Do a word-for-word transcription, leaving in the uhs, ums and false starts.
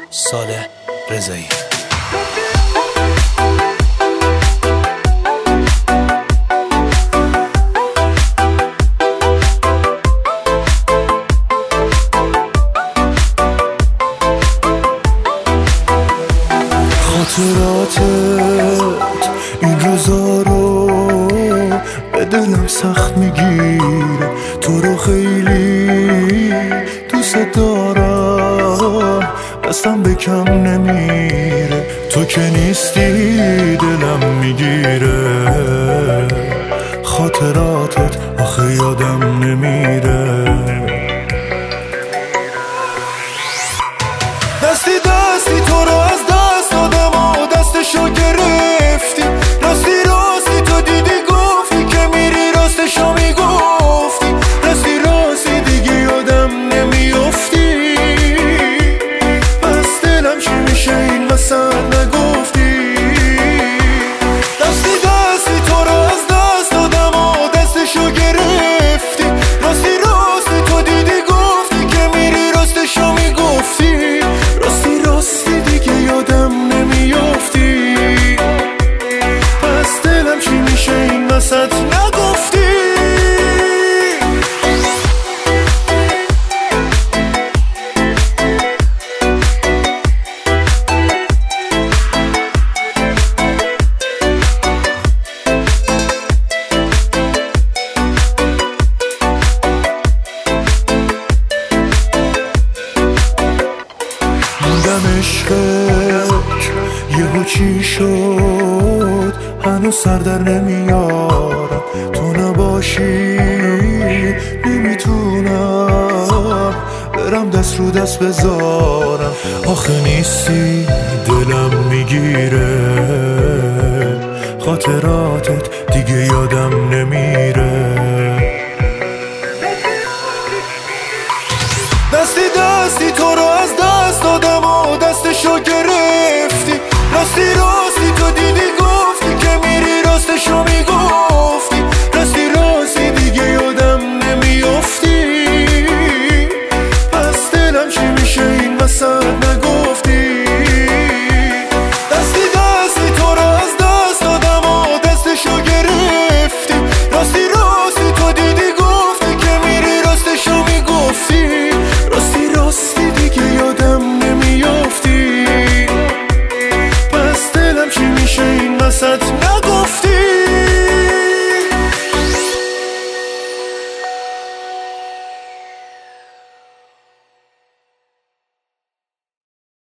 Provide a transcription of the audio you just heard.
صالح رضایی. خاطراتت این روزا رو به دلم سخت میگیره، تو رو خیلی دوست دارم، دستم به کم نمیره، تو که نیستی دلم میگیره، خاطراتت آخه یادم نمیره. دستی دستی تو رو از دست دادم و دستشو گرفتی، راستی راستی تو دیدی گفتی که میری، راستشو میگفتی، راستی راستی دیگه یادم نمیافتی، پس دلم چی میشه این وسط نگفتی. دستی دستی تو رو از دست دادم و دستشو گرفتی، راستی راستی تو دیدی گفتی که میری، راستشو میگفتی، راستی راستی دیگه یادم نمیافتی، پس دلم چی میشه این وسط نگفتی. موندم عشقت یهو چی شد، هنوز سر در نمیارم، تو نباشی نمیتونم برم دست رو دست بذارم، آخه نیستی دلم میگیره، خاطراتت دیگه یادم نمیره. دستی دستی